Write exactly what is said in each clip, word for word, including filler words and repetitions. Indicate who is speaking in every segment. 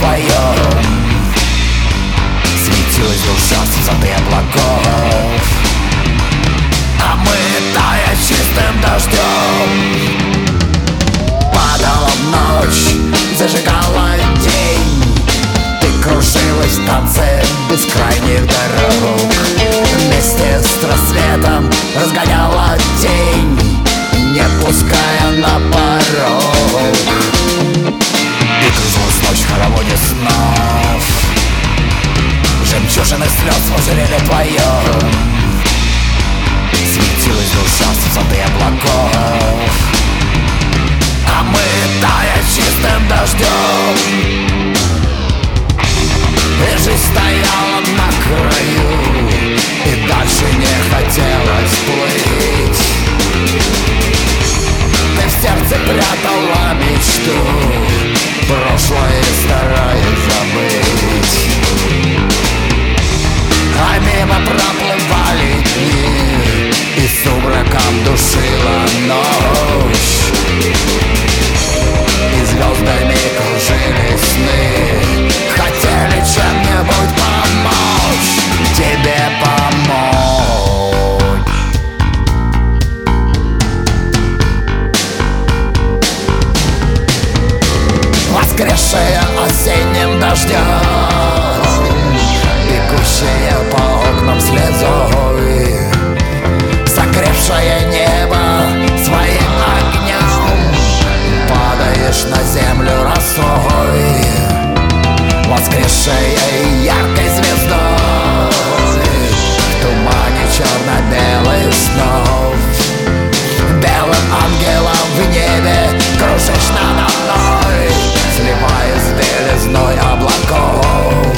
Speaker 1: твоем светилась душа с высоты облаков, а мы, тая чистым дождем. Падала в ночь, зажигала день, ты кружилась в танце бескрайних дорог. Вместе с рассветом разгоняла тень, не пуская на порог. И кружилась ночь в хороводе снов, жемчужины слез в ожерелье твоем светилась душа с высоты облаков, а мы, тая чистым дождем. И жизнь стояла на краю, и дальше не хотелось плыть. Ты в сердце прятала мечту, прошлое стараясь забыть. А мимо проплывали дни, и сумраком душила ночь, и звездами кружили сны, хотели чем-нибудь помочь, тебе помочь. Воскресшая осенним дождем, бегущая по окнам слезой, согревшая небо своим огнем, падаешь на землю росой. Воскресшая яркой звездой в тумане черно-белых снов, белым ангелом в небе кружишь надо мной, сливаясь с белизной облаков.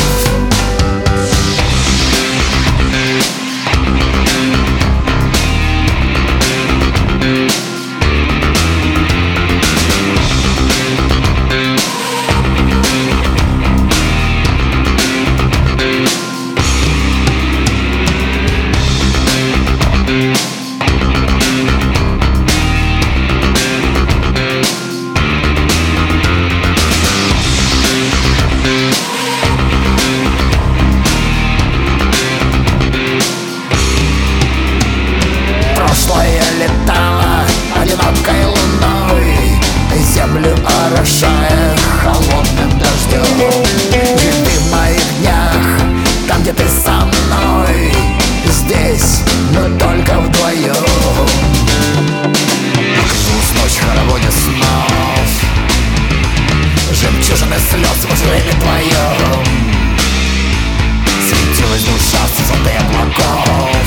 Speaker 1: Летала одинокой луной, землю орошая холодным дождем. И ты в моих днях, там, где ты со мной, здесь мы только вдвоем. Окружилась ночь в хороводе снов, жемчужины слез в ожерелье твоем светилась душа с высоты облаков,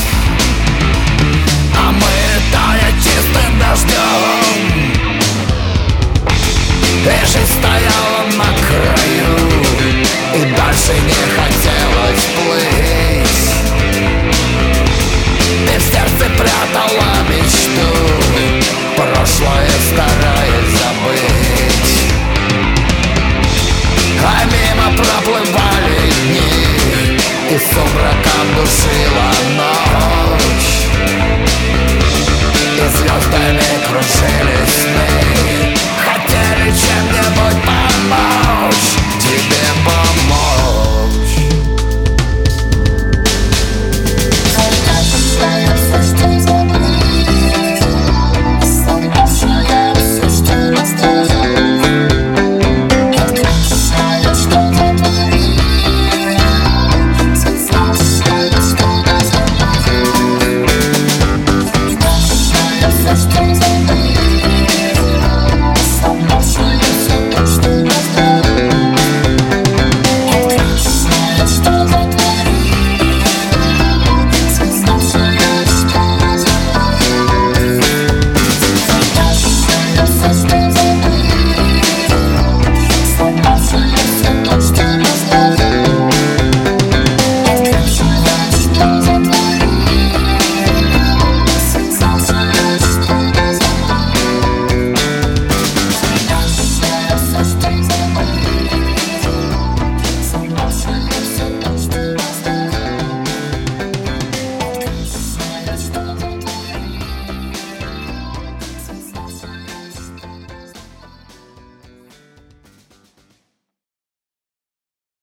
Speaker 1: а мы, тая чистым дождем. И жизнь стояла на краю, и дальше не хотелось плыть. Ты в сердце прятала мечту, прошлое стараясь забыть. А мимо проплывали дни, и сумраком душила